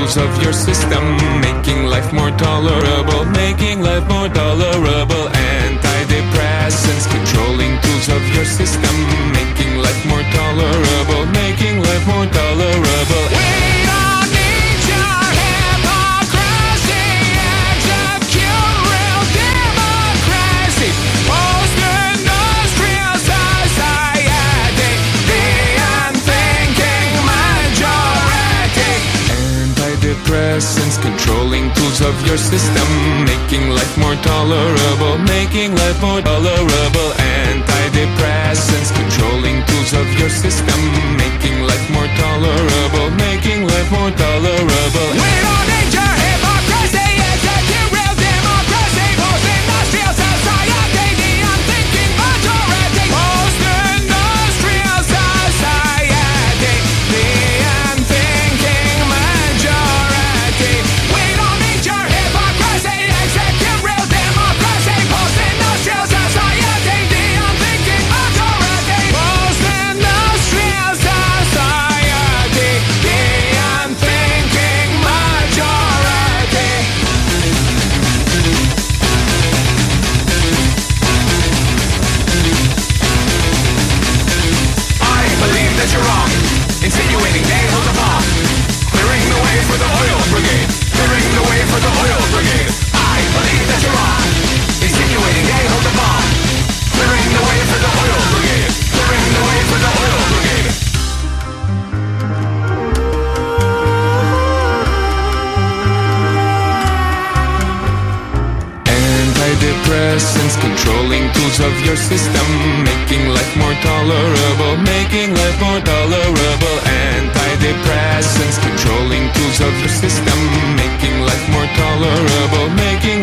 tools of your system, making life more tolerable, making life more tolerable. Antidepressants, controlling tools of your system, making life more tolerable, making life more tolerable. We don't need your hypocrisy, execute real democracy, post-industrial society, the unthinking majority. Antidepressants, controlling tools of your system, making life more tolerable, making life more tolerable. Antidepressants, controlling tools of your system, making life more tolerable, making life more tolerable. We don't need your hypocrisy, execute real democracy, post-industrial society, the unthinking majority, post-industrial society, the unthinking majority. We don't need your hypocrisy, execute real democracy, post-industrial society, the unthinking majority, post-industrial society, the unthinking majority. I believe that you're wrong, insinuating they hold the bomb, clearing the way for the oil brigade, clearing the way for the oil brigade. I believe that you're wrong, insinuating they hold the bomb, clearing the way for the oil brigade, clearing the way for the oil brigade. Antidepressants, controlling tools of your system, making life more tolerable, making life more tolerable. Antidepressants, controlling tools of your system, making life more tolerable, making